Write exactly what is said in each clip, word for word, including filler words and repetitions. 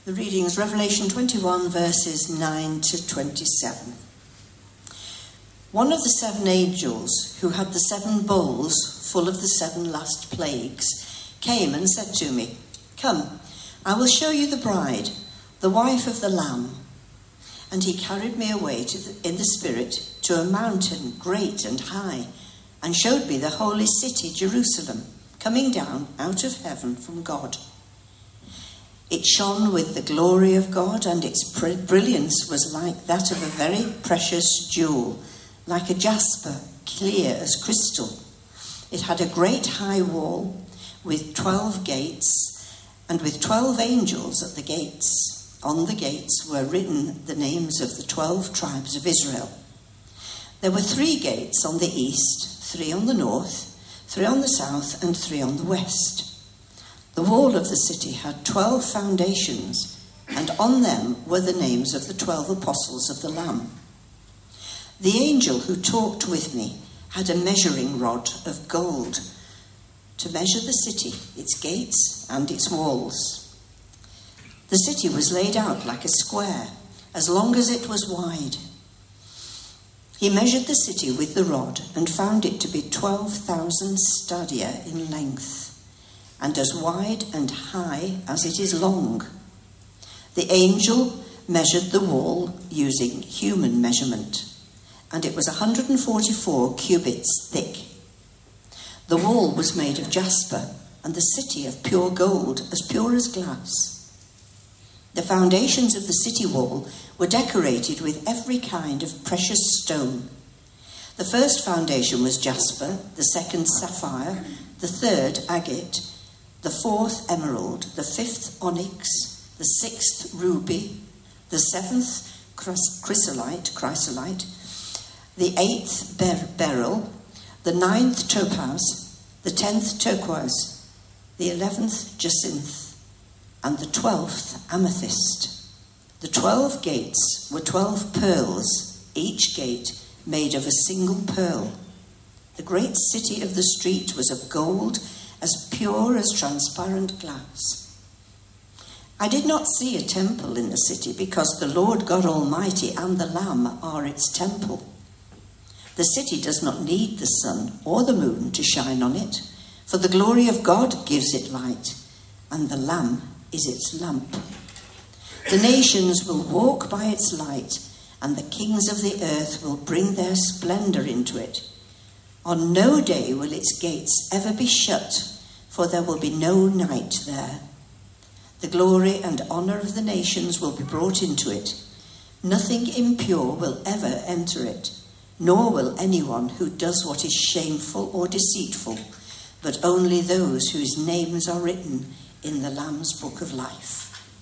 The reading is Revelation twenty-one, verses nine to twenty-seven. One of the seven angels who had the seven bowls full of the seven last plagues came and said to me, "Come, I will show you the bride, the wife of the Lamb." And he carried me away to the, in the Spirit to a mountain great and high, and showed me the holy city, Jerusalem, coming down out of heaven from God. It shone with the glory of God, and its brilliance was like that of a very precious jewel, like a jasper, clear as crystal. It had a great high wall with twelve gates, and with twelve angels at the gates. On the gates were written the names of the twelve tribes of Israel. There were three gates on the east, three on the north, three on the south, and three on the west. The wall of the city had twelve foundations, and on them were the names of the twelve apostles of the Lamb. The angel who talked with me had a measuring rod of gold to measure the city, its gates and its walls. The city was laid out like a square, as long as it was wide. He measured the city with the rod and found it to be twelve thousand stadia in length, and as wide and high as it is long. The angel measured the wall using human measurement, and it was one hundred forty-four cubits thick. The wall was made of jasper, and the city of pure gold, as pure as glass. The foundations of the city wall were decorated with every kind of precious stone. The first foundation was jasper, the second sapphire, the third agate, the fourth emerald, the fifth onyx, the sixth ruby, the seventh chrysolite, chrysolite, the eighth ber- beryl, the ninth topaz, the tenth turquoise, the eleventh jacinth, and the twelfth amethyst. The twelve gates were twelve pearls, each gate made of a single pearl. The great city of the street was of gold, as pure as transparent glass. I did not see a temple in the city, because the Lord God Almighty and the Lamb are its temple. The city does not need the sun or the moon to shine on it, for the glory of God gives it light, and the Lamb is its lamp. The nations will walk by its light, and the kings of the earth will bring their splendor into it. On no day will its gates ever be shut, for there will be no night there. The glory and honor of the nations will be brought into it. Nothing impure will ever enter it, nor will anyone who does what is shameful or deceitful, but only those whose names are written in the Lamb's Book of Life.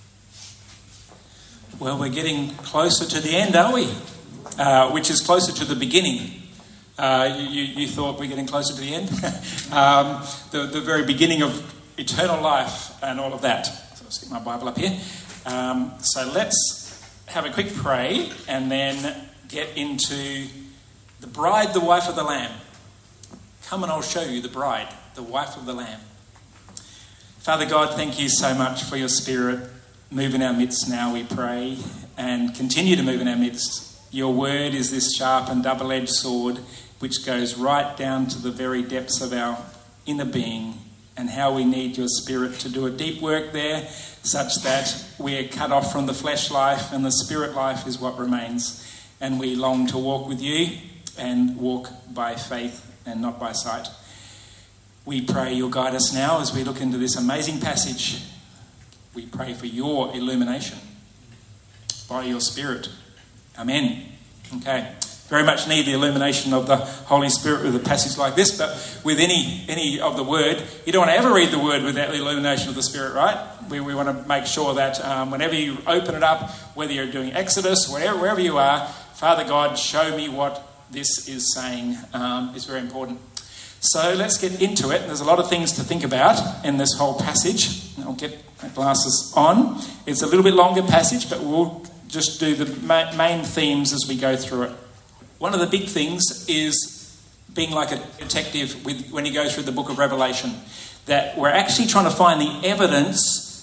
Well, we're getting closer to the end, aren't we? Uh, which is closer to the beginning. Uh, you, you, you thought we're getting closer to the end? um, the, the very beginning of eternal life and all of that. So I'll stick my Bible up here. Um, so let's have a quick pray and then get into the bride, the wife of the Lamb. Come and I'll show you the bride, the wife of the Lamb. Father God, thank you so much for your Spirit. Move in our midst now, we pray, and continue to move in our midst. Your word is this sharp and double-edged sword which goes right down to the very depths of our inner being, and how we need your Spirit to do a deep work there such that we're cut off from the flesh life and the spirit life is what remains. And we long to walk with you and walk by faith and not by sight. We pray you'll guide us now as we look into this amazing passage. We pray for your illumination by your Spirit. Amen. Okay. Very much need the illumination of the Holy Spirit with a passage like this, but with any any of the Word, you don't want to ever read the Word without the illumination of the Spirit, right? We, we want to make sure that um, whenever you open it up, whether you're doing Exodus, wherever, wherever you are, Father God, show me what this is saying. Um, it's very important. So let's get into it. There's a lot of things to think about in this whole passage. I'll get my glasses on. It's a little bit longer passage, but we'll just do the ma- main themes as we go through it. One of the big things is being like a detective with, when you go through the book of Revelation, that we're actually trying to find the evidence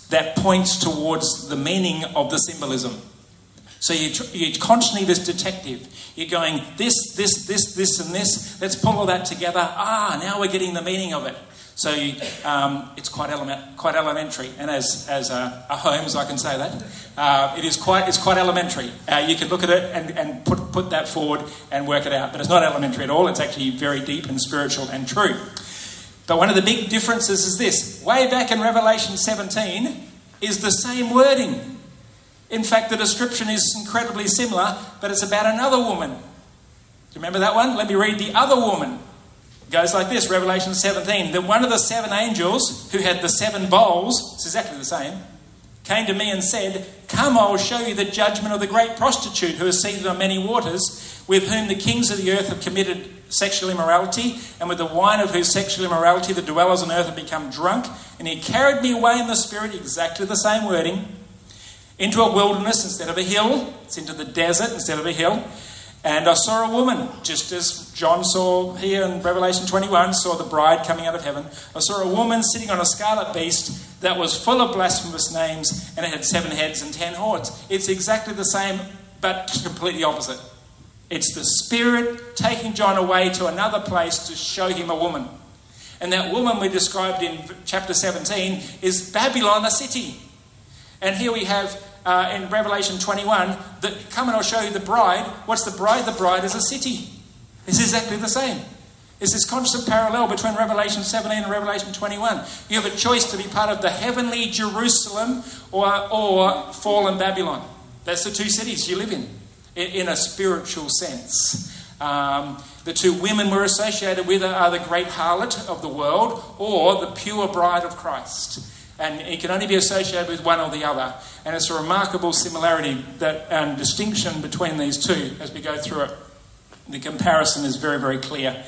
that points towards the meaning of the symbolism. So you, you're constantly this detective. You're going, this, this, this, this, and this. Let's pull all that together. Ah, now we're getting the meaning of it. So um, it's quite element, quite elementary. And as as a, a Holmes, I can say that uh, it is quite it's quite elementary. Uh, you can look at it and, and put put that forward and work it out. But it's not elementary at all. It's actually very deep and spiritual and true. But one of the big differences is this: way back in Revelation seventeen is the same wording. In fact, the description is incredibly similar, but it's about another woman. Do you remember that one? Let me read the other woman. It goes like this, Revelation seventeen. Then one of the seven angels who had the seven bowls, it's exactly the same, came to me and said, "Come, I will show you the judgment of the great prostitute who is seated on many waters, with whom the kings of the earth have committed sexual immorality, and with the wine of whose sexual immorality the dwellers on earth have become drunk. And he carried me away in the spirit," exactly the same wording, "into a wilderness instead of a hill." It's into the desert instead of a hill. "And I saw a woman," just as John saw here in Revelation twenty-one, saw the bride coming out of heaven. "I saw a woman sitting on a scarlet beast that was full of blasphemous names, and it had seven heads and ten horns." It's exactly the same, but completely opposite. It's the Spirit taking John away to another place to show him a woman. And that woman we described in chapter seventeen is Babylon, the city. And here we have uh, in Revelation twenty-one, that come and I'll show you the bride. What's the bride? The bride is a city. It's exactly the same. It's this constant parallel between Revelation seventeen and Revelation twenty-one. You have a choice to be part of the heavenly Jerusalem or, or fallen Babylon. That's the two cities you live in, in, in a spiritual sense. Um, the two women we're associated with are the great harlot of the world or the pure bride of Christ. And it can only be associated with one or the other. And it's a remarkable similarity that and distinction between these two as we go through it. The comparison is very, very clear.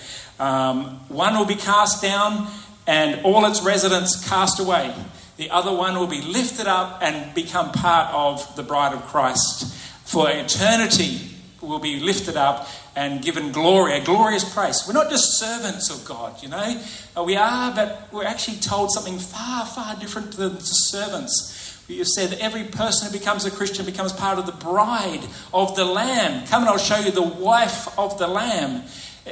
Um, one will be cast down and all its residents cast away. The other one will be lifted up and become part of the bride of Christ. For eternity will be lifted up and given glory, a glorious praise. We're not just servants of God, you know. We are, but we're actually told something far, far different than servants. We have said that every person who becomes a Christian becomes part of the bride of the Lamb. Come and I'll show you the wife of the Lamb.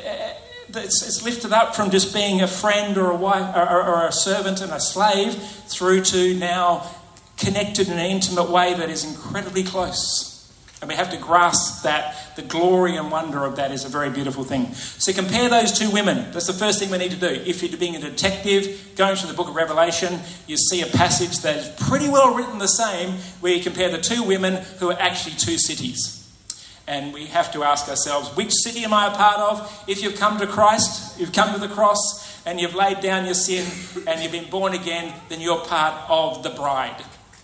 It's lifted up from just being a friend or a wife or, or a servant and a slave through to now connected in an intimate way that is incredibly close. And we have to grasp that the glory and wonder of that is a very beautiful thing. So compare those two women. That's the first thing we need to do. If you're being a detective, going through the book of Revelation, you see a passage that is pretty well written the same, where you compare the two women who are actually two cities. And we have to ask ourselves, which city am I a part of? If you've come to Christ, you've come to the cross, and you've laid down your sin, and you've been born again, then you're part of the bride.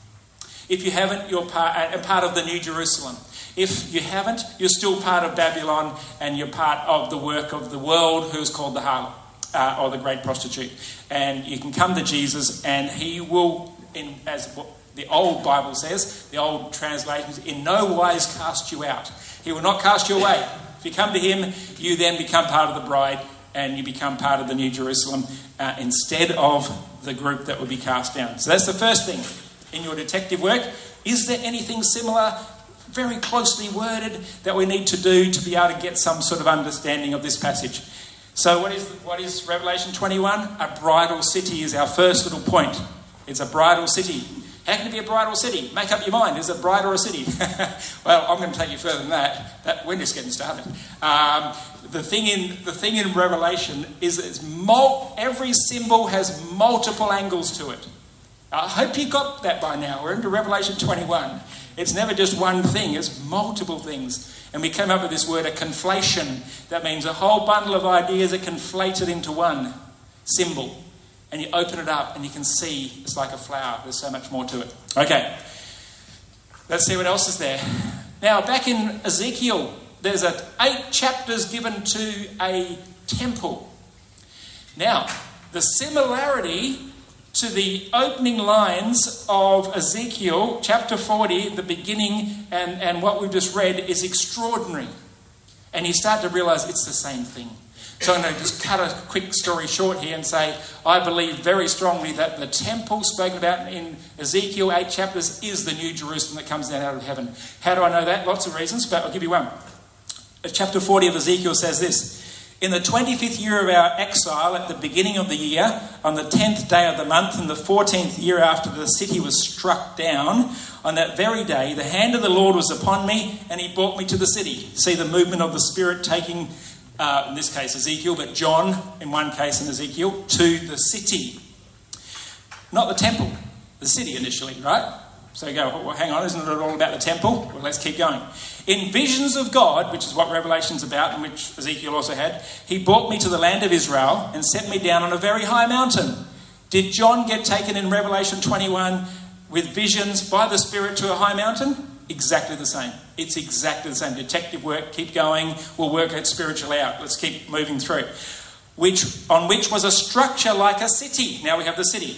If you haven't, you're part, uh, part of the New Jerusalem. If you haven't, you're still part of Babylon and you're part of the work of the world who is called the harlot uh, or the great prostitute. And you can come to Jesus and he will, in, as the old Bible says, the old translations, in no wise cast you out. He will not cast you away. If you come to him, you then become part of the bride and you become part of the New Jerusalem uh, instead of the group that will be cast down. So that's the first thing. In your detective work, is there anything similar, very closely worded, that we need to do to be able to get some sort of understanding of this passage? So what is what is Revelation twenty-one? A bridal city is our first little point. It's a bridal city. How can it be a bridal city? Make up your mind. Is it a bride or a city? Well, I'm going to take you further than that. that we're just getting started. Um, the thing in the thing in Revelation is that it's mul- every symbol has multiple angles to it. I hope you got that by now. We're into Revelation twenty-one. It's never just one thing, it's multiple things. And we came up with this word, a conflation. That means a whole bundle of ideas are conflated into one symbol. And you open it up and you can see it's like a flower. There's so much more to it. Okay, let's see what else is there. Now, back in Ezekiel, there's a, eight chapters given to a temple. Now, the similarity to the opening lines of Ezekiel chapter forty, the beginning, and, and what we've just read is extraordinary. And you start to realise it's the same thing. So I'm going to just cut a quick story short here and say, I believe very strongly that the temple spoken about in Ezekiel eight chapters is the New Jerusalem that comes down out of heaven. How do I know that? Lots of reasons, but I'll give you one. Chapter forty of Ezekiel says this: in the twenty-fifth year of our exile, at the beginning of the year, on the tenth day of the month, in the fourteenth year after the city was struck down, on that very day, the hand of the Lord was upon me, and he brought me to the city. See the movement of the Spirit taking, uh, in this case Ezekiel, but John, in one case in Ezekiel, to the city. Not the temple, the city initially, right? So you go, well, hang on, isn't it all about the temple? Well, let's keep going. In visions of God, which is what Revelation's about, and which Ezekiel also had, he brought me to the land of Israel and set me down on a very high mountain. Did John get taken in Revelation twenty-one with visions by the Spirit to a high mountain? Exactly the same. It's exactly the same. Detective work, keep going, we'll work it spiritually out. Let's keep moving through. Which, on which was a structure like a city. Now we have the city.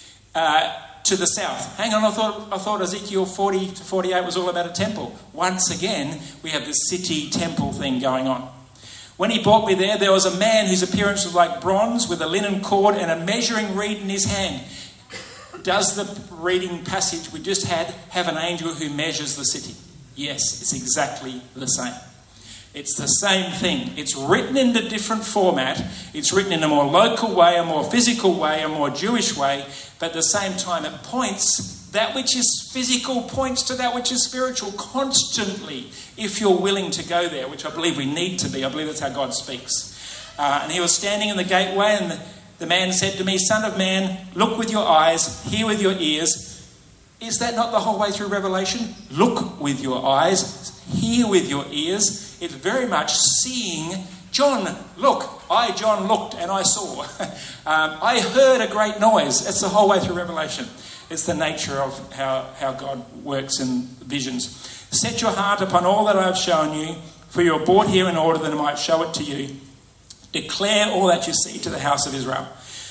Uh, to the south. Hang on, I thought I thought Ezekiel forty to forty-eight was all about a temple. Once again, we have the city temple thing going on. When he brought me there, there was a man whose appearance was like bronze, with a linen cord and a measuring reed in his hand. Does the reading passage we just had have an angel who measures the city? Yes, it's exactly the same. It's the same thing. It's written in a different format. It's written in a more local way, a more physical way, a more Jewish way. But at the same time, it points, that which is physical points to that which is spiritual constantly, if you're willing to go there, which I believe we need to be. I believe that's how God speaks. Uh, and he was standing in the gateway, and the, the man said to me, Son of man, look with your eyes, hear with your ears. Is that not the whole way through Revelation? Look with your eyes, hear with your ears. It's very much seeing. John, look. I, John, looked and I saw. um, I heard a great noise. It's the whole way through Revelation. It's the nature of how, how God works in visions. Set your heart upon all that I have shown you, for you are brought here in order that I might show it to you. Declare all that you see to the house of Israel.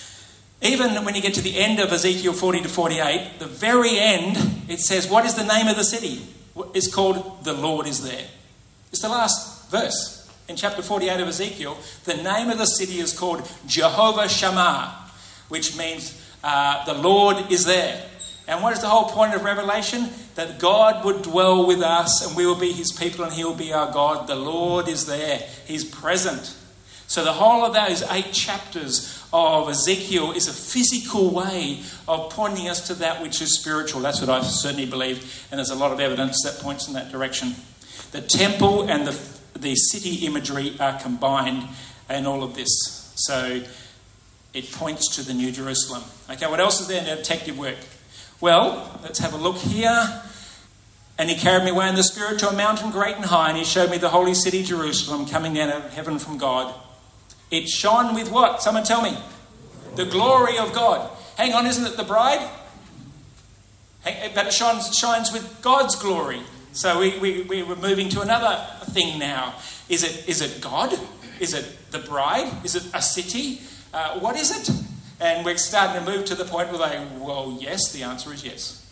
Even when you get to the end of Ezekiel forty to forty-eight, the very end, it says, what is the name of the city? It's called The Lord is There. It's the last verse. In chapter forty-eight of Ezekiel, the name of the city is called Jehovah Shammah, which means uh, the Lord is there. And what is the whole point of Revelation? That God would dwell with us and we will be his people and he will be our God. The Lord is there. He's present. So the whole of those eight chapters of Ezekiel is a physical way of pointing us to that which is spiritual. That's what I certainly believe. And there's a lot of evidence that points in that direction. The temple and the the city imagery are combined in all of this. So it points to the New Jerusalem. Okay, what else is there in the detective work? Well, let's have a look here. And he carried me away in the Spirit to a mountain great and high, and he showed me the holy city Jerusalem coming down out of heaven from God. It shone with what? Someone tell me. The glory of God. Hang on, isn't it the bride? But it shines, shines with God's glory. So we, we, we were moving to another thing now. Is it is it God? Is it the bride? Is it a city? Uh, what is it? And we're starting to move to the point where they, well, yes, the answer is yes.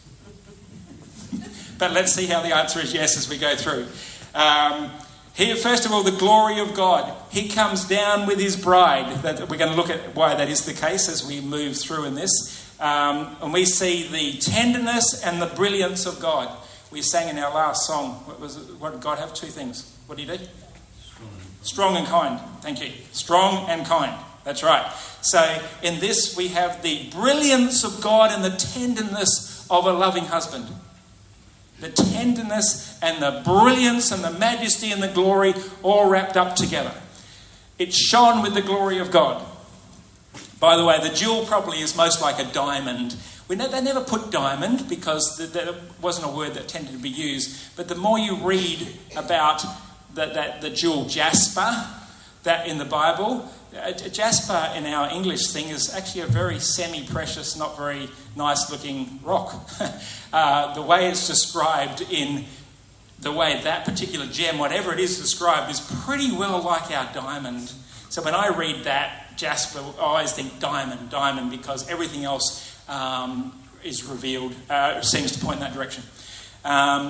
But let's see how the answer is yes as we go through. Um, here, first of all, the glory of God. He comes down with his bride. That, we're going to look at why that is the case as we move through in this. Um, and we see the tenderness and the brilliance of God. We sang in our last song, what was it? What did God have? Two things. What did he do? Strong. Strong and kind. Thank you. Strong and kind. That's right. So in this we have the brilliance of God and the tenderness of a loving husband. The tenderness and the brilliance and the majesty and the glory all wrapped up together. It shone with the glory of God. By the way, the jewel probably is most like a diamond. We know they never put diamond because that wasn't a word that tended to be used. But the more you read about the, that, the jewel jasper, that in the Bible, uh, jasper in our English thing is actually a very semi-precious, not very nice-looking rock. uh, the way it's described in the way that particular gem, whatever it is described, is pretty well like our diamond. So when I read that, jasper, I always think diamond, diamond, because everything else Um, is revealed, uh, seems to point in that direction. Um,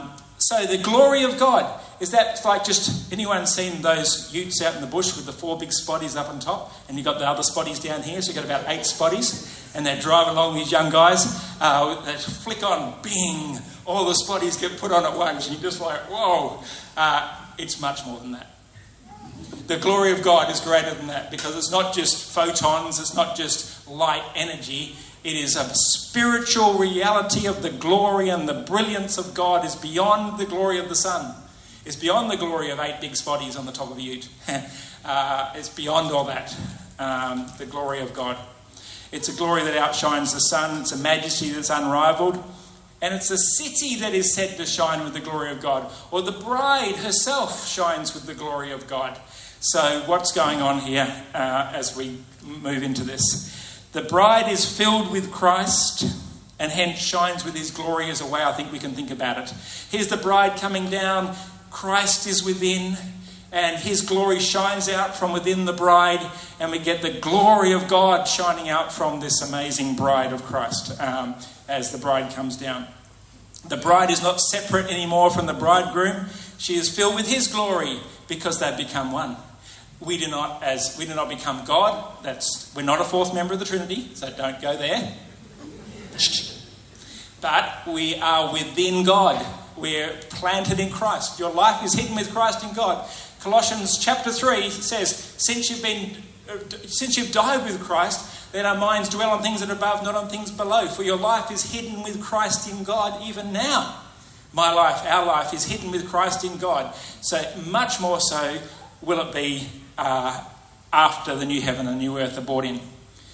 So the glory of God, is that like just, anyone seen those utes out in the bush with the four big spotties up on top, and you've got the other spotties down here, so you've got about eight spotties, and they're driving along, these young guys, uh, they flick on, bing, all the spotties get put on at once, and you're just like, whoa. Uh, it's much more than that. The glory of God is greater than that, because it's not just photons, it's not just light energy. It is a spiritual reality of the glory, and the brilliance of God is beyond the glory of the sun. It's beyond the glory of eight big spotties on the top of a ute. uh, it's beyond all that, um, the glory of God. It's a glory that outshines the sun. It's a majesty that's unrivaled. And it's a city that is said to shine with the glory of God. Or the bride herself shines with the glory of God. So what's going on here uh, as we move into this? The bride is filled with Christ and hence shines with his glory, as a way I think we can think about it. Here's the bride coming down. Christ is within, and his glory shines out from within the bride, and we get the glory of God shining out from this amazing bride of Christ um, as the bride comes down. The bride is not separate anymore from the bridegroom. She is filled with his glory because they've become one. We do not, as we do not become God. That's we're not a fourth member of the Trinity, so don't go there. But we are within God. We're planted in Christ. Your life is hidden with Christ in God. Colossians chapter three says, since you've been, since you've died with Christ, then our minds dwell on things that are above, not on things below. For your life is hidden with Christ in God even now. My life, our life is hidden with Christ in God. So much more so will it be uh, after the new heaven and new earth are brought in.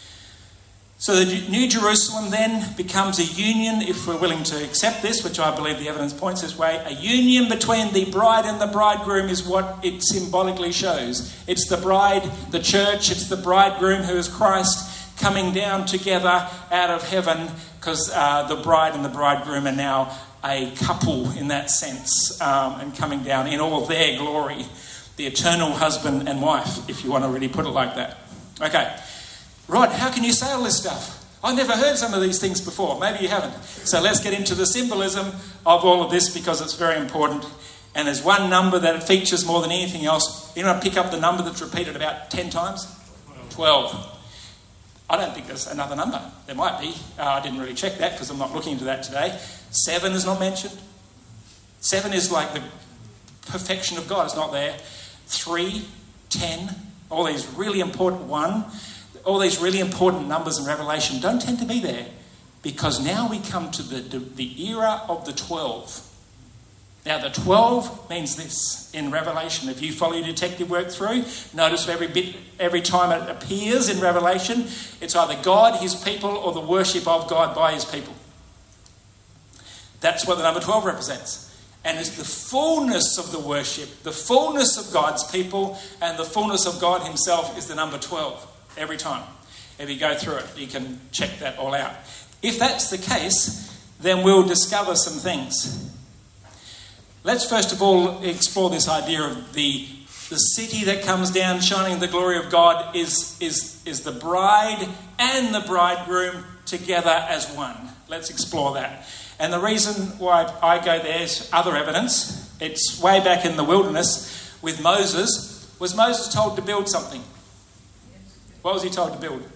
So the New Jerusalem then becomes a union, if we're willing to accept this, which I believe the evidence points this way. A union between the bride and the bridegroom is what it symbolically shows. It's the bride, the church, it's the bridegroom who is Christ coming down together out of heaven, because uh, the bride and the bridegroom are now a couple in that sense, um, and coming down in all their glory. The eternal husband and wife, if you want to really put it like that. Okay. Rod, how can you say all this stuff? I've never heard some of these things before. Maybe you haven't. So let's get into the symbolism of all of this, because it's very important. And there's one number that features more than anything else. You want to pick up the number that's repeated about ten times? twelve. I don't think there's another number. There might be. Uh, I didn't really check that because I'm not looking into that today. Seven is not mentioned. Seven is like the perfection of God. It's not there. Three, ten, all these really important one. All these really important numbers in Revelation don't tend to be there, because now we come to the, the era of the twelve. Now the twelve means this in Revelation. If you follow your detective work through, notice every bit, every time it appears in Revelation, it's either God, his people, or the worship of God by his people. That's what the number twelve represents. And it's the fullness of the worship, the fullness of God's people, and the fullness of God himself is the number twelve. Every time. If you go through it, you can check that all out. If that's the case, then we'll discover some things. Let's first of all explore this idea of the, the city that comes down shining the glory of God is, is, is the bride and the bridegroom together as one. Let's explore that. And the reason why I go there is other evidence. It's way back in the wilderness with Moses. Was Moses told to build something? What was he told to build?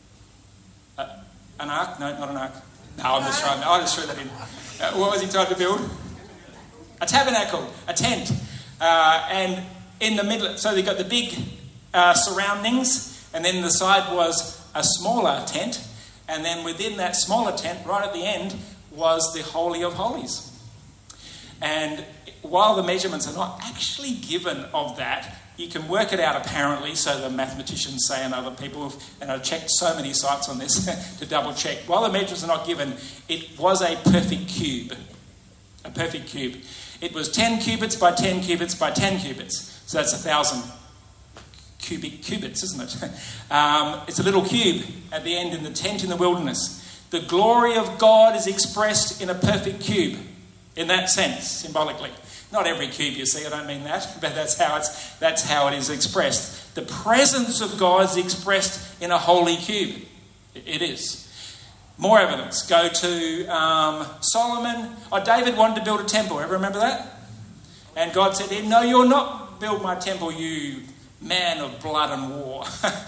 Uh, an ark? No, not an ark. No, I'm just trying. I just threw that in. Uh, what was he told to build? A tabernacle, a tent. Uh, and in the middle, so they got the big uh, surroundings, and then the side was a smaller tent. And then within that smaller tent, right at the end, was the Holy of Holies. And while the measurements are not actually given of that, you can work it out apparently, so the mathematicians say, and other people, and I've checked so many sites on this to double check. While the measurements are not given, it was a perfect cube. A perfect cube. It was ten cubits by ten cubits by ten cubits. So that's a thousand cubic cubits, isn't it? Um, it's a little cube at the end in the tent in the wilderness. The glory of God is expressed in a perfect cube, in that sense, symbolically. Not every cube you see, I don't mean that, but that's how it's that's how it is expressed. The presence of God is expressed in a holy cube. It is. More evidence. Go to um, Solomon. Oh, David wanted to build a temple. Ever remember that? And God said to him, no, you'll not build my temple, you man of blood and war.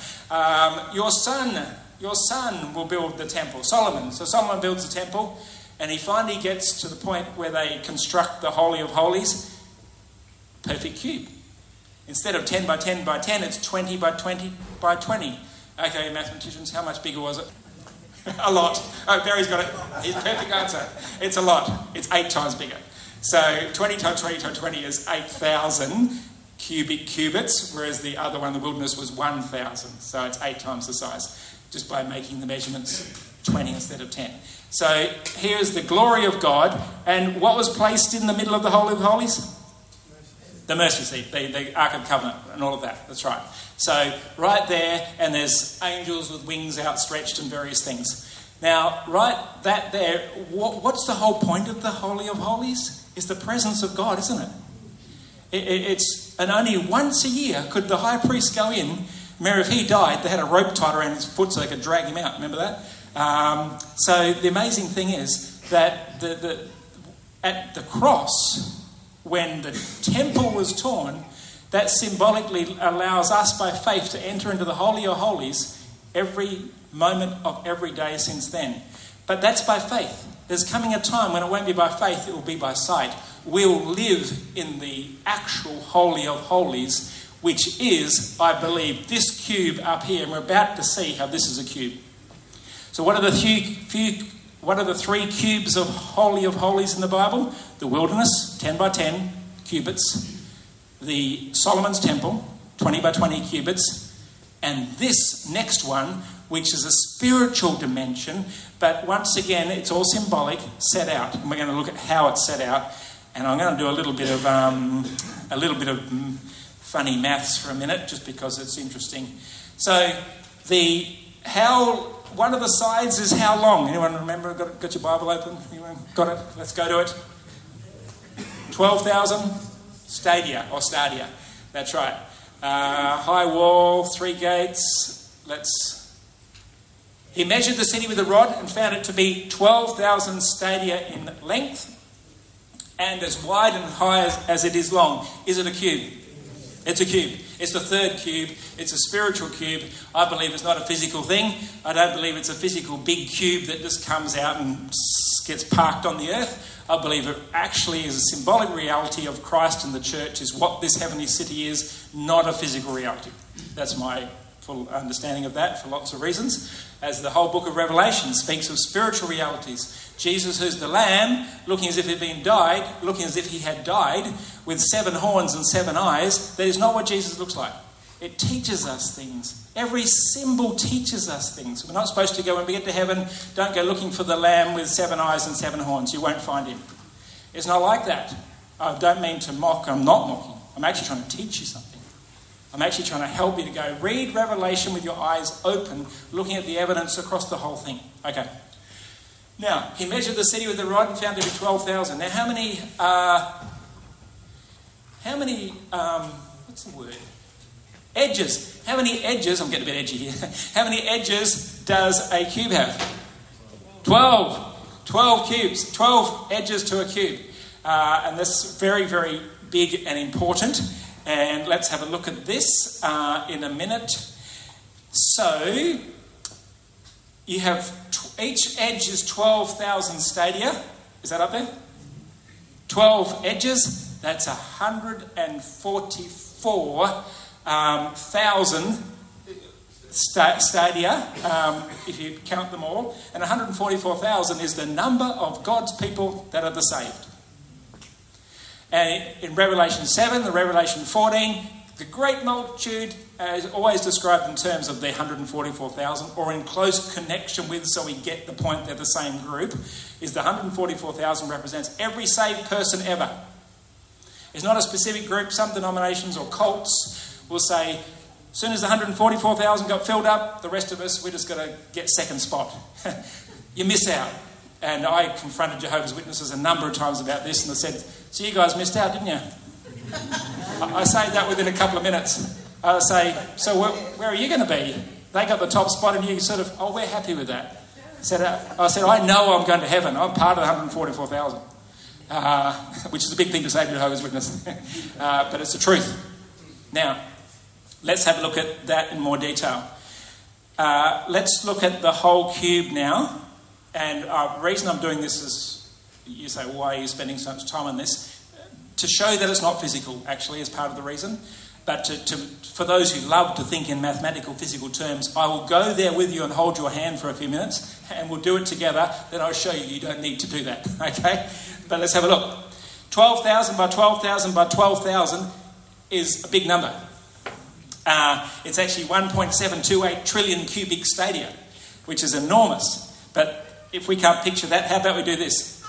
um, your son, your son will build the temple, Solomon. So Solomon builds the temple, and he finally gets to the point where they construct the Holy of Holies, perfect cube. Instead of ten by ten by ten, it's twenty by twenty by twenty. Okay, mathematicians, how much bigger was it? A lot. Oh, Barry's got it. His perfect answer. It's a lot. It's eight times bigger. So twenty times twenty times twenty is eight thousand cubic cubits, whereas the other one, the wilderness, was one thousand. So it's eight times the size, just by making the measurements twenty instead of ten. So here's the glory of God. And what was placed in the middle of the Holy of Holies? The mercy seat, the, the Ark of Covenant and all of that. That's right. So right there, and there's angels with wings outstretched and various things. Now, right that there, what, what's the whole point of the Holy of Holies? It's the presence of God, isn't it? it, it it's And only once a year could the high priest go in. Remember, if he died, they had a rope tied around his foot so they could drag him out. Remember that? Um, so the amazing thing is that the, the at the cross, when the temple was torn, that symbolically allows us by faith to enter into the Holy of Holies every moment of every day since then. But that's by faith. There's coming a time when it won't be by faith, it will be by sight. We'll live in the actual Holy of Holies, which is, I believe, this cube up here. And we're about to see how this is a cube. So what are the few, few what are the three cubes of Holy of Holies in the Bible? The wilderness, ten by ten cubits. The Solomon's temple, twenty by twenty cubits. And this next one, which is a spiritual dimension, but once again, it's all symbolic, set out. And we're going to look at how it's set out. And I'm going to do a little bit of um, a little bit of mm, funny maths for a minute, just because it's interesting. So the how one of the sides is how long? Anyone remember? Got, got your Bible open? Anyone got it? Let's go to it. twelve thousand stadia or stadia. That's right. Uh, high wall, three gates. Let's. He measured the city with a rod and found it to be twelve thousand stadia in length and as wide and high as, as it is long. Is it a cube? It's a cube. It's the third cube. It's a spiritual cube. I believe it's not a physical thing. I don't believe it's a physical big cube that just comes out and gets parked on the earth. I believe it actually is a symbolic reality of Christ and the church, is what this heavenly city is, not a physical reality. That's my full understanding of that for lots of reasons. As the whole book of Revelation speaks of spiritual realities. Jesus, who's the Lamb, looking as if he'd been died, looking as if he had died, with seven horns and seven eyes, that is not what Jesus looks like. It teaches us things. Every symbol teaches us things. We're not supposed to go, when we get to heaven, don't go looking for the Lamb with seven eyes and seven horns. You won't find him. It's not like that. I don't mean to mock. I'm not mocking. I'm actually trying to teach you something. I'm actually trying to help you to go read Revelation with your eyes open, looking at the evidence across the whole thing. Okay. Now, he measured the city with the rod and found it to be twelve thousand. Now, how many, uh, how many, um, what's the word? Edges. How many edges, I'm getting a bit edgy here. How many edges does a cube have? twelve. twelve cubes. twelve edges to a cube. Uh, and that's very, very big and important. And let's have a look at this uh, in a minute. So, you have, tw- each edge is twelve thousand stadia. Is that up there? twelve edges. That's one hundred forty-four um, thousand sta- stadia, um, if you count them all. And one hundred forty-four thousand is the number of God's people that are the saved. And in Revelation seven, the Revelation fourteen, the great multitude is always described in terms of the one hundred forty-four thousand, or in close connection with, so we get the point they're the same group, is the one hundred forty-four thousand represents every saved person ever. It's not a specific group. Some denominations or cults will say, as soon as the one hundred forty-four thousand got filled up, the rest of us, we're just going to get second spot. You miss out. And I confronted Jehovah's Witnesses a number of times about this, and I said, so you guys missed out, didn't you? I say that within a couple of minutes. I say, so where, where are you going to be? They got the top spot, and you sort of, oh, we're happy with that. I said, uh, I said, I know I'm going to heaven. I'm part of the one hundred forty-four thousand. uh, which is a big thing to say to Jehovah's Witness, uh, but it's the truth. Now, let's have a look at that in more detail. Uh, let's look at the whole cube now. And uh, the reason I'm doing this is, you say, why are you spending so much time on this? To show that it's not physical, actually, is part of the reason. But to, to, for those who love to think in mathematical, physical terms, I will go there with you and hold your hand for a few minutes, and we'll do it together. Then I'll show you you don't need to do that, okay? But let's have a look. twelve thousand by twelve thousand by twelve thousand is a big number. Uh, it's actually one point seven two eight trillion cubic stadia, which is enormous. But if we can't picture that, how about we do this?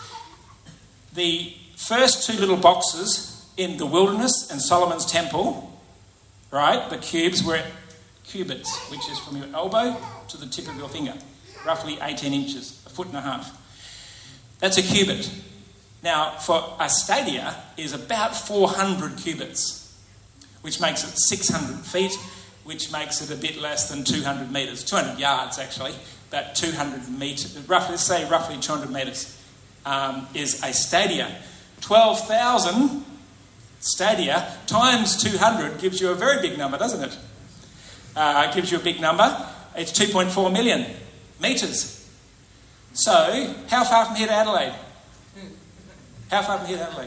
The first two little boxes in the wilderness and Solomon's temple, right, the cubes were cubits, which is from your elbow to the tip of your finger, roughly eighteen inches, a foot and a half. That's a cubit. Now, for a stadia is about four hundred cubits, which makes it six hundred feet, which makes it a bit less than two hundred metres, two hundred yards actually, about two hundred metres, roughly, let's say roughly two hundred metres, um, is a stadia. twelve thousand stadia times two hundred gives you a very big number, doesn't it? Uh, it gives you a big number. It's two point four million metres. So, how far from here to Adelaide? How far from here to Adelaide?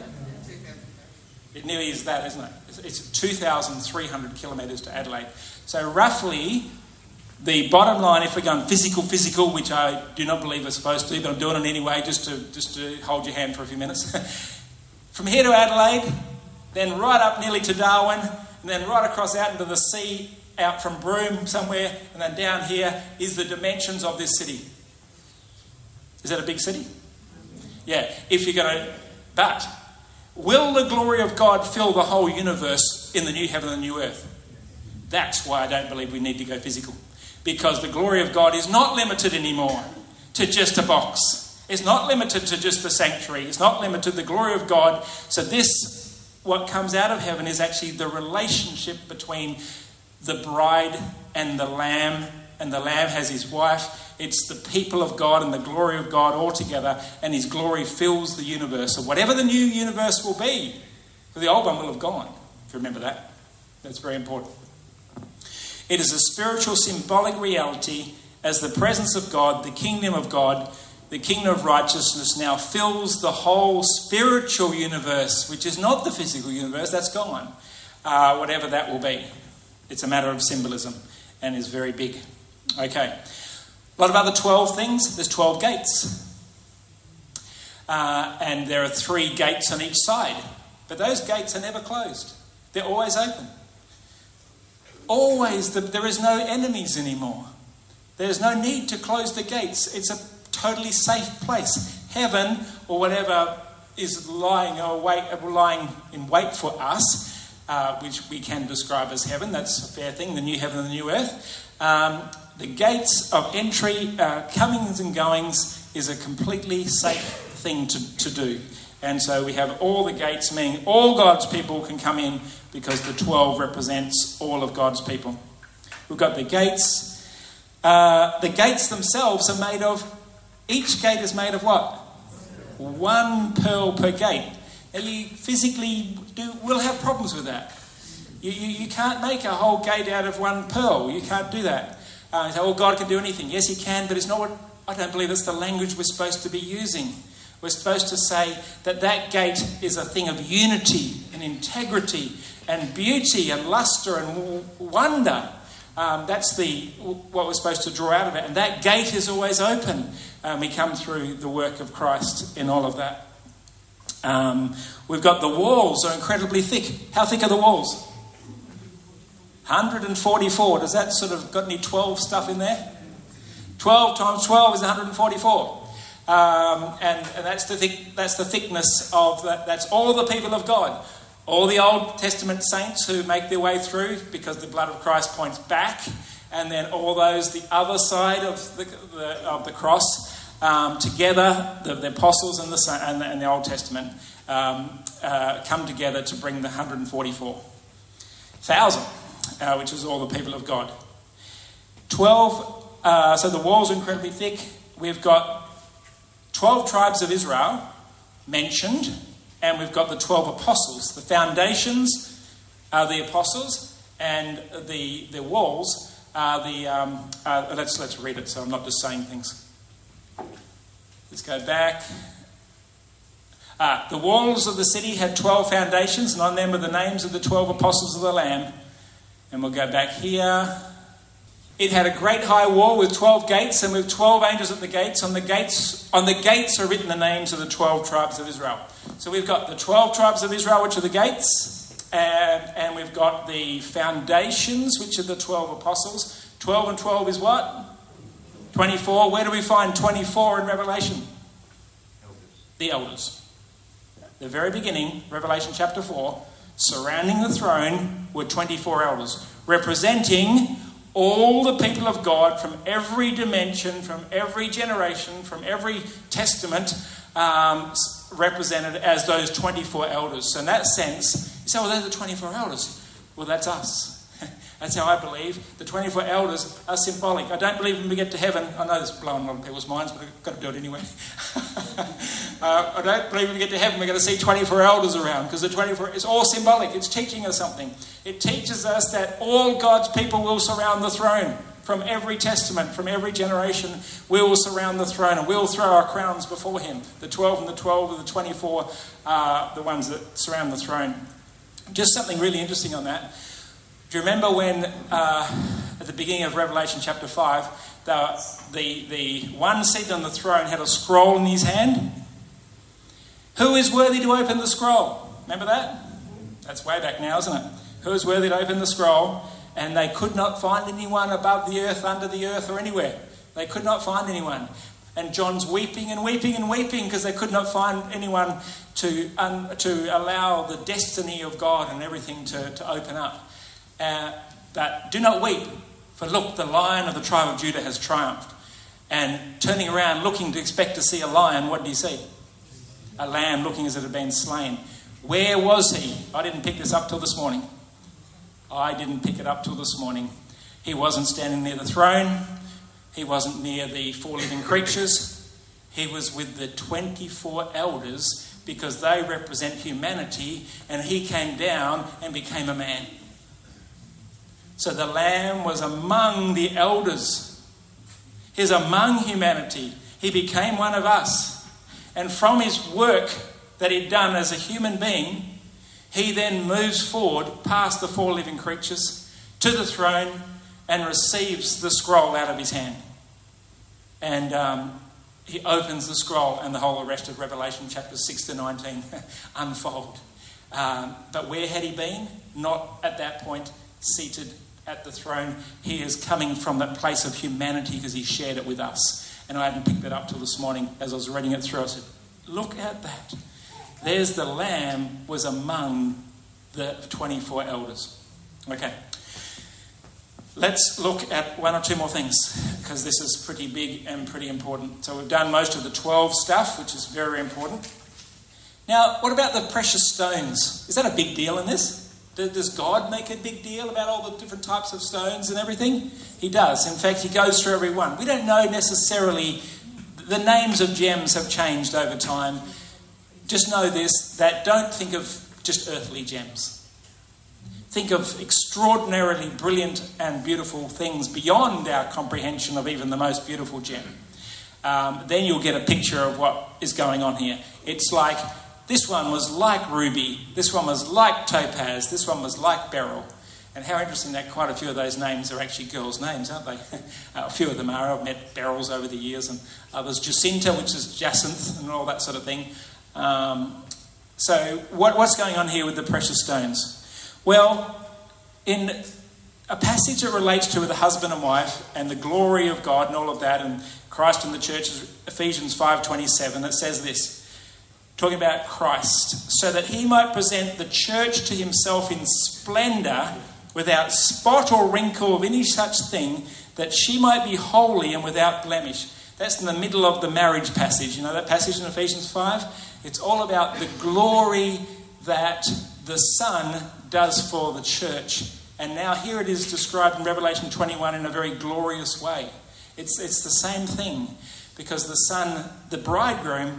It nearly is that, isn't it? It's two thousand three hundred kilometres to Adelaide. So roughly, the bottom line, if we're going physical, physical, which I do not believe we're supposed to, but I'm doing it anyway just to just to hold your hand for a few minutes. From here to Adelaide, then right up nearly to Darwin, and then right across out into the sea, out from Broome somewhere, and then down here is the dimensions of this city. Is that a big city? Yeah, if you're going to... But... will the glory of God fill the whole universe in the new heaven and the new earth? That's why I don't believe we need to go physical. Because the glory of God is not limited anymore to just a box. It's not limited to just the sanctuary. It's not limited to the glory of God. So this, what comes out of heaven, is actually the relationship between the bride and the Lamb. And the Lamb has his wife. It's the people of God and the glory of God all together, and his glory fills the universe. So whatever the new universe will be, for the old one will have gone, if you remember that. That's very important. It is a spiritual, symbolic reality as the presence of God, the kingdom of God, the kingdom of righteousness now fills the whole spiritual universe, which is not the physical universe, that's gone. Uh, whatever that will be. It's a matter of symbolism and is very big. Okay. A lot of other twelve things. There's twelve gates. Uh, and there are three gates on each side. But those gates are never closed. They're always open. Always. The, there is no enemies anymore. There's no need to close the gates. It's a totally safe place. Heaven, or whatever is lying, or wait, lying in wait for us, uh, which we can describe as heaven. That's a fair thing. The new heaven and the new earth. Um, The gates of entry, uh, comings and goings, is a completely safe thing to, to do. And so we have all the gates, meaning all God's people can come in, because the twelve represents all of God's people. We've got the gates. Uh, the gates themselves are made of, each gate is made of what? One pearl per gate. Now you physically do will have problems with that. You, you, you can't make a whole gate out of one pearl. You can't do that. Uh, so, oh, God can do anything. Yes, he can, but it's not what... I don't believe it's the language we're supposed to be using. We're supposed to say that that gate is a thing of unity and integrity and beauty and luster and w- wonder. Um, that's the what we're supposed to draw out of it. And that gate is always open. Um, we come through the work of Christ in all of that. Um, we've got the walls are incredibly thick. How thick are the walls? one hundred forty-four. Does that sort of got any twelve stuff in there? twelve times twelve is one hundred forty-four. Um, and, and that's the thick, that's the thickness of that. That's all the people of God. All the Old Testament saints who make their way through, because the blood of Christ points back. And then all those, the other side of the, the, of the cross, um, together, the, the apostles and the, and the, and the Old Testament um, uh, come together to bring the one hundred forty-four thousand. Uh, which is all the people of God. Twelve, uh, so the walls are incredibly thick. We've got twelve tribes of Israel mentioned, and we've got the twelve apostles. The foundations are the apostles, and the the walls are the... Um, uh, let's, let's read it so I'm not just saying things. Let's go back. Uh, the walls of the city had twelve foundations, and on them were the names of the twelve apostles of the Lamb. And we'll go back here. It had a great high wall with twelve gates, and with twelve angels at the gates. On the gates, on the gates are written the names of the twelve tribes of Israel. So we've got the twelve tribes of Israel, which are the gates, and, and we've got the foundations, which are the twelve apostles. twelve and twelve is what? twenty-four. Where do we find twenty-four in Revelation? Elders. The elders. The very beginning, Revelation chapter four, surrounding the throne were twenty-four elders, representing all the people of God from every dimension, from every generation, from every testament, um, represented as those twenty-four elders. So in that sense, you say, well, those are the twenty-four elders. Well, that's us. That's how I believe. The twenty-four elders are symbolic. I don't believe when we get to heaven. I know this is blowing a lot of people's minds, but I've got to do it anyway. uh, I don't believe when we get to heaven we're going to see twenty-four elders around, because the twenty-four is all symbolic. It's teaching us something. It teaches us that all God's people will surround the throne. From every testament, from every generation, we will surround the throne and we'll throw our crowns before him. The twelve and the twelve of the twenty-four are the ones that surround the throne. Just something really interesting on that. Do you remember when, uh, at the beginning of Revelation chapter five, the, the, the one seated on the throne had a scroll in his hand? Who is worthy to open the scroll? Remember that? That's way back now, isn't it? Who is worthy to open the scroll? And they could not find anyone above the earth, under the earth, or anywhere. They could not find anyone. And John's weeping and weeping and weeping because they could not find anyone to, um, to allow the destiny of God and everything to, to open up. Uh, but do not weep, for look, the Lion of the tribe of Judah has triumphed. And turning around, looking to expect to see a lion, what did he see? A lamb looking as it had been slain. Where was he? I didn't pick this up till this morning. I didn't pick it up till this morning. He wasn't standing near the throne. He wasn't near the four living creatures. He was with the twenty-four elders, because they represent humanity, and he came down and became a man. So the Lamb was among the elders. He's among humanity. He became one of us. And from his work that he'd done as a human being, he then moves forward past the four living creatures to the throne and receives the scroll out of his hand. And um, he opens the scroll, and the whole rest of Revelation chapters six to nineteen unfold. Um, but where had he been? Not at that point seated at the throne. He is coming from that place of humanity because he shared it with us. And I hadn't picked that up till this morning as I was reading it through. I said, look at that. There's the Lamb was among the twenty-four elders. Okay. Let's look at one or two more things, because this is pretty big and pretty important. So we've done most of the twelve stuff, which is very important. Now, what about the precious stones? Is that a big deal in this? Does God make a big deal about all the different types of stones and everything? He does. In fact, he goes through every one. We don't know necessarily... The names of gems have changed over time. Just know this, that don't think of just earthly gems. Think of extraordinarily brilliant and beautiful things beyond our comprehension of even the most beautiful gem. Um, then you'll get a picture of what is going on here. It's like... This one was like ruby, this one was like topaz, this one was like beryl. And how interesting that quite a few of those names are actually girls' names, aren't they? A few of them are. I've met beryls over the years, and others Jacinta, which is jacinth, and all that sort of thing. Um, so what, what's going on here with the precious stones? Well, in a passage that relates to the husband and wife and the glory of God and all of that, and Christ in the church, Ephesians five twenty-seven, it says this. Talking about Christ, so that he might present the church to himself in splendour, without spot or wrinkle of any such thing, that she might be holy and without blemish. That's in the middle of the marriage passage. You know that passage in Ephesians five? It's all about the glory that the Son does for the church. And now here it is described in Revelation twenty-one in a very glorious way. It's, it's the same thing, because the Son, the bridegroom,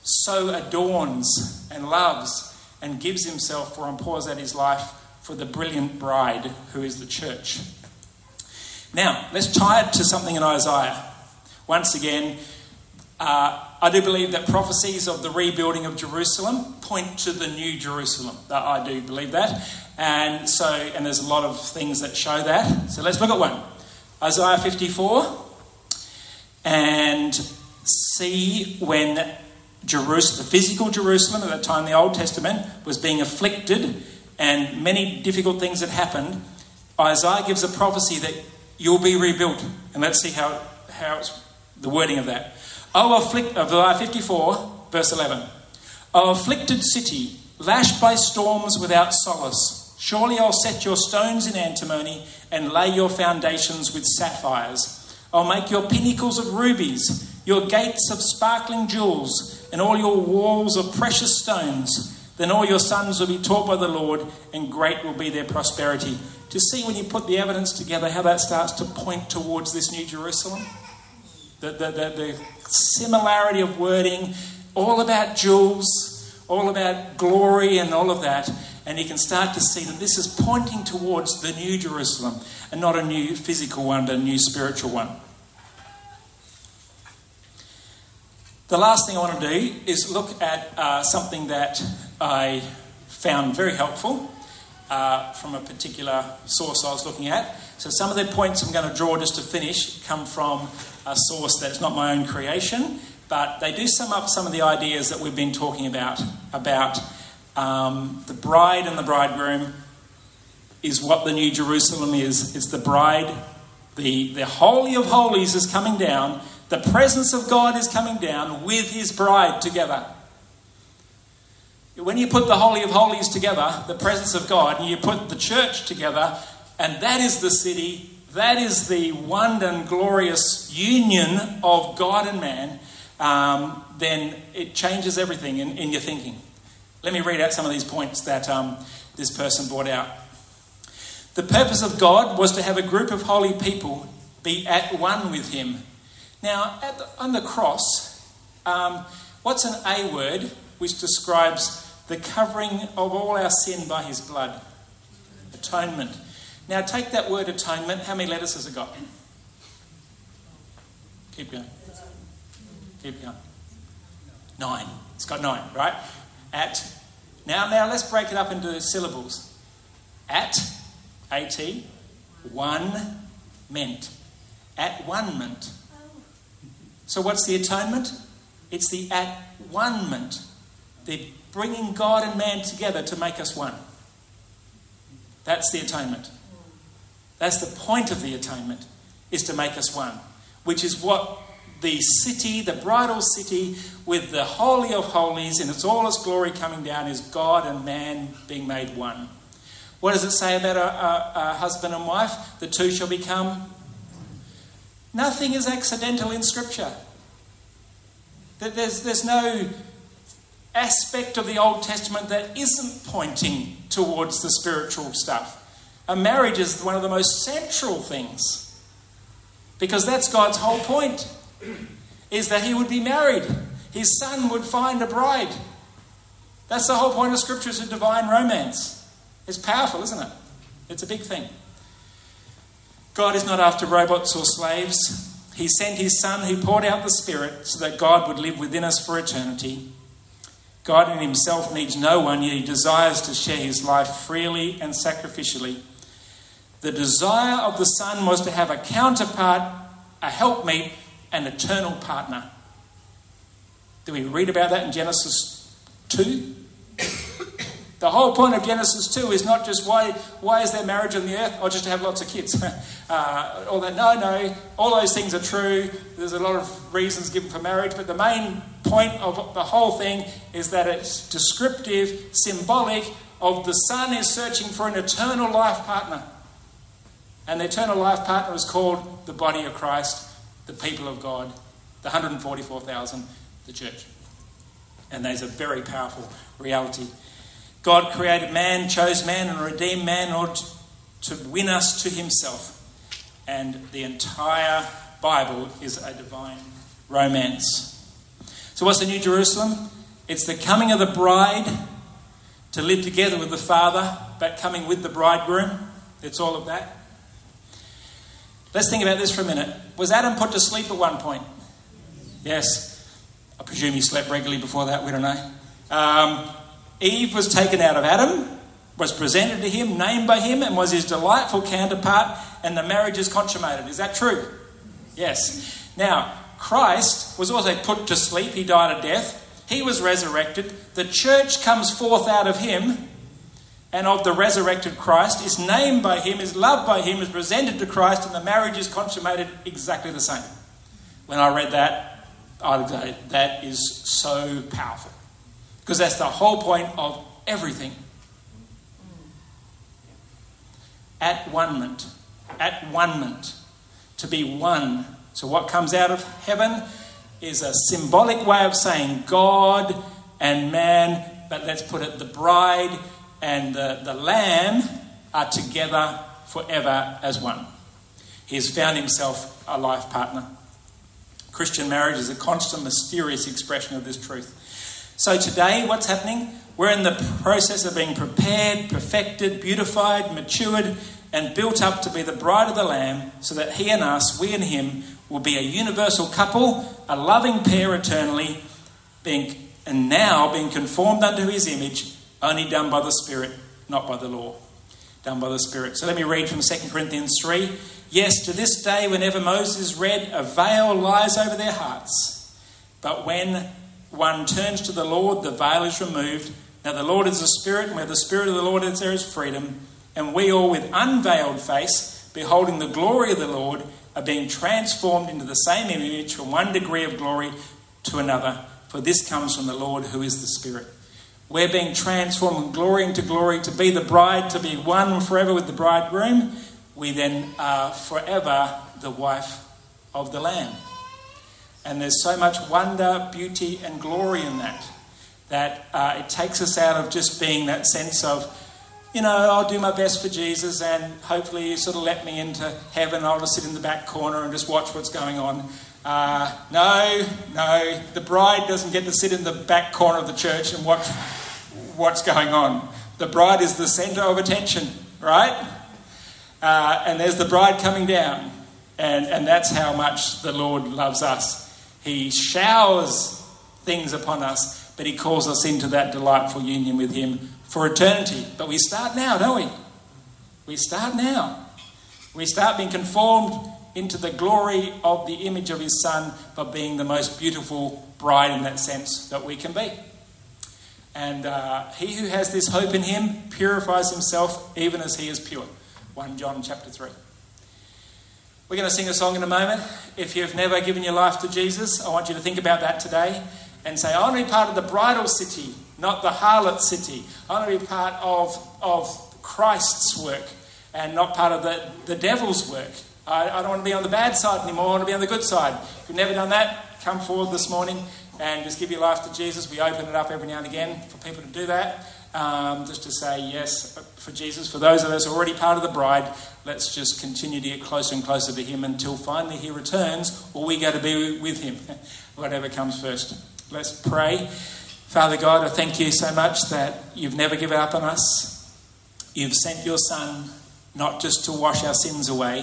so adorns and loves and gives himself for and pours out his life for the brilliant bride who is the church. Now, let's tie it to something in Isaiah. Once again, uh, I do believe that prophecies of the rebuilding of Jerusalem point to the new Jerusalem. I do believe that. And so, and there's a lot of things that show that. So let's look at one. Isaiah fifty-four. And see when Jerusalem, the physical Jerusalem at that time, the Old Testament, was being afflicted and many difficult things had happened. Isaiah gives a prophecy that you'll be rebuilt. And let's see how, how it's the wording of that. O afflict, Isaiah fifty-four, verse eleven. O afflicted city, lashed by storms without solace, surely I'll set your stones in antimony and lay your foundations with sapphires. I'll make your pinnacles of rubies, your gates of sparkling jewels, and all your walls of precious stones. Then all your sons will be taught by the Lord, and great will be their prosperity. To see when you put the evidence together how that starts to point towards this new Jerusalem? The, the, the, the similarity of wording, all about jewels, all about glory and all of that. And you can start to see that this is pointing towards the new Jerusalem and not a new physical one, but a new spiritual one. The last thing I want to do is look at uh, something that I found very helpful uh, from a particular source I was looking at. So some of the points I'm going to draw just to finish come from a source that's not my own creation, but they do sum up some of the ideas that we've been talking about, about um, the bride and the bridegroom is what the new Jerusalem is. It's the bride. The, the Holy of Holies is coming down. The presence of God is coming down with his bride together. When you put the Holy of Holies together, the presence of God, and you put the church together, and that is the city, that is the one and glorious union of God and man, um, then it changes everything in, in your thinking. Let me read out some of these points that um, this person brought out. The purpose of God was to have a group of holy people be at one with him. Now, at the, on the cross, um, what's an A word which describes the covering of all our sin by his blood? Atonement. Now, take that word atonement. How many letters has it got? Keep going. Keep going. Nine. It's got nine, right? At. Now, now let's break it up into syllables. At, A-T, one, meant. At one meant. So what's the atonement? It's the at-one-ment. The bringing God and man together to make us one. That's the atonement. That's the point of the atonement, is to make us one. Which is what the city, the bridal city, with the Holy of Holies in its all its glory coming down, is God and man being made one. What does it say about a, a, a husband and wife? The two shall become... Nothing is accidental in Scripture. There's, there's no aspect of the Old Testament that isn't pointing towards the spiritual stuff. A marriage is one of the most central things, because that's God's whole point, is that he would be married. His son would find a bride. That's the whole point of Scripture, is a divine romance. It's powerful, isn't it? It's a big thing. God is not after robots or slaves. He sent his Son who poured out the Spirit so that God would live within us for eternity. God in himself needs no one, yet he desires to share his life freely and sacrificially. The desire of the Son was to have a counterpart, a helpmeet, an eternal partner. Do we read about that in Genesis two? The whole point of Genesis two is not just why why is there marriage on the earth, or just to have lots of kids. uh, all that, no, no, all those things are true. There's a lot of reasons given for marriage, but the main point of the whole thing is that it's descriptive, symbolic of the Son is searching for an eternal life partner. And the eternal life partner is called the body of Christ, the people of God, the one hundred forty-four thousand, the church. And there's a very powerful reality. God created man, chose man and redeemed man in order to win us to himself. And the entire Bible is a divine romance. So what's the New Jerusalem? It's the coming of the bride to live together with the Father, but coming with the bridegroom. It's all of that. Let's think about this for a minute. Was Adam put to sleep at one point? Yes. I presume he slept regularly before that. We don't know. Um, Eve was taken out of Adam, was presented to him, named by him, and was his delightful counterpart, and the marriage is consummated. Is that true? Yes. Now, Christ was also put to sleep. He died a death. He was resurrected. The church comes forth out of him and of the resurrected Christ, is named by him, is loved by him, is presented to Christ, and the marriage is consummated exactly the same. When I read that, I would go, that is so powerful. Because that's the whole point of everything. At one-ment. At one-ment. To be one. So what comes out of heaven is a symbolic way of saying God and man, but let's put it, the bride and the, the lamb are together forever as one. He has found himself a life partner. Christian marriage is a constant, mysterious expression of this truth. So today, what's happening? We're in the process of being prepared, perfected, beautified, matured, and built up to be the bride of the Lamb, so that he and us, we and him, will be a universal couple, a loving pair eternally, being and now being conformed unto his image, only done by the Spirit, not by the law. Done by the Spirit. So let me read from Second Corinthians three. Yes, to this day, whenever Moses is read, a veil lies over their hearts. But when one turns to the Lord, the veil is removed. Now the Lord is a Spirit, and where the Spirit of the Lord is, there is freedom. And we all, with unveiled face, beholding the glory of the Lord, are being transformed into the same image from one degree of glory to another. For this comes from the Lord, who is the Spirit. We're being transformed from glory into glory to be the bride, to be one forever with the bridegroom. We then are forever the wife of the Lamb. And there's so much wonder, beauty and glory in that, that uh, it takes us out of just being that sense of, you know, I'll do my best for Jesus and hopefully you sort of let me into heaven. I'll just sit in the back corner and just watch what's going on. Uh, no, no, the bride doesn't get to sit in the back corner of the church and watch what's going on. The bride is the centre of attention, right? Uh, and there's the bride coming down. And, and that's how much the Lord loves us. He showers things upon us, but he calls us into that delightful union with him for eternity. But we start now, don't we? We start now. We start being conformed into the glory of the image of his Son by being the most beautiful bride in that sense that we can be. And uh, he who has this hope in him purifies himself even as he is pure. First John chapter three. We're going to sing a song in a moment. If you've never given your life to Jesus, I want you to think about that today and say, I want to be part of the bridal city, not the harlot city. I want to be part of, of Christ's work and not part of the, the devil's work. I, I don't want to be on the bad side anymore. I want to be on the good side. If you've never done that, come forward this morning and just give your life to Jesus. We open it up every now and again for people to do that. Um, just to say yes for Jesus. For those of us already part of the bride, let's just continue to get closer and closer to him until finally he returns or we go to be with him. Whatever comes first. Let's pray. Father God, I thank you so much that you've never given up on us. You've sent your Son not just to wash our sins away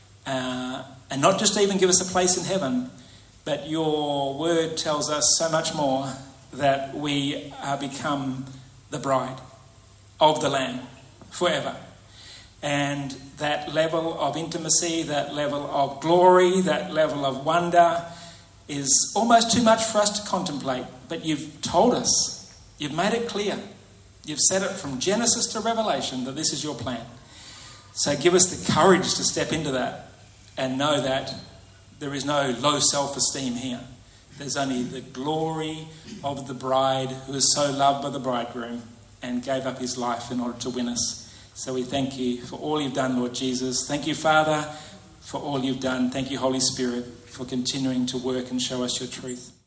uh, and not just to even give us a place in heaven, but your word tells us so much more, that we are become the bride of the Lamb forever. And that level of intimacy, that level of glory, that level of wonder is almost too much for us to contemplate. But you've told us, you've made it clear. You've said it from Genesis to Revelation that this is your plan. So give us the courage to step into that and know that there is no low self-esteem here. There's only the glory of the bride who is so loved by the bridegroom and gave up his life in order to win us. So we thank you for all you've done, Lord Jesus. Thank you, Father, for all you've done. Thank you, Holy Spirit, for continuing to work and show us your truth.